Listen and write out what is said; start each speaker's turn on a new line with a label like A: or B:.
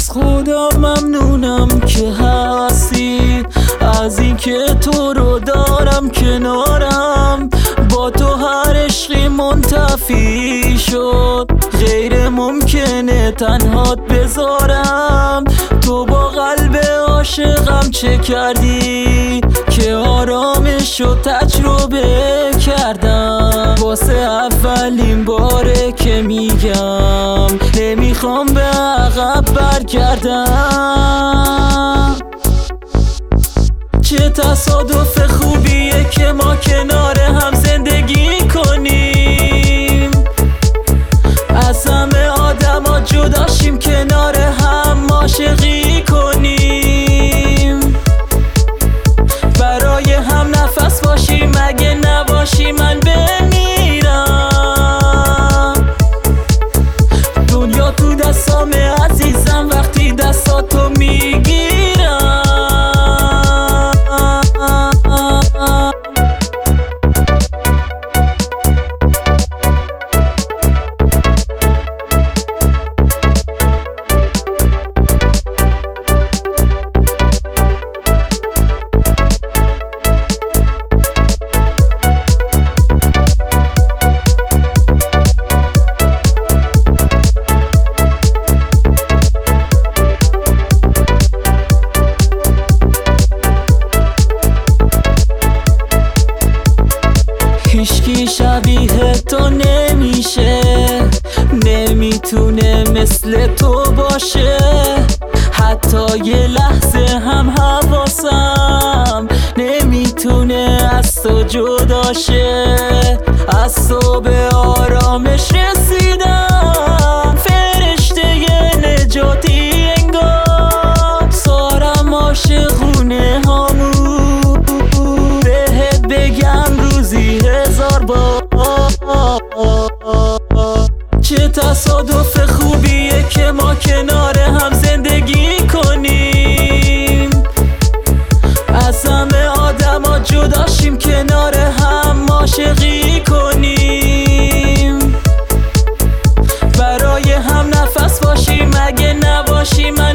A: از خدا ممنونم که هستی، از این که تو رو دارم کنارم. با تو هر عشقی منتفی شد، غیر ممکنه تنهات بذارم. تو با قلب عاشقم چه کردی که آرامشو تجربه کردم. واسه اولین باره که میگم نمیخوام به عقب برگردم. چه تصادف خوبیه که ما کنار هم زندگی کنیم، از همه آدما جداشیم کنار هم عاشقی کنیم. برای هم نفس باشیم، اگه نباشی من بمیرم. دنیا تو دستامه عزیزم وقتی دستاتو میگیرم. هیچکی شبیه تو نمیشه، نمیتونه مثل تو باشه. حتی یه لحظه هم حواسم نمیتونه از تو جدا شه. از تو به آرامش رسیدم، فرشته نجاتی انگار. سارم عاشقونه هامون بهت بگم روزی هزار بار. چه تصادف خوبیه که ما کنار هم زندگی کنیم، از همه آدما جداشیم کنار هم عاشقی کنیم. برای هم نفس باشیم، اگه نباشیم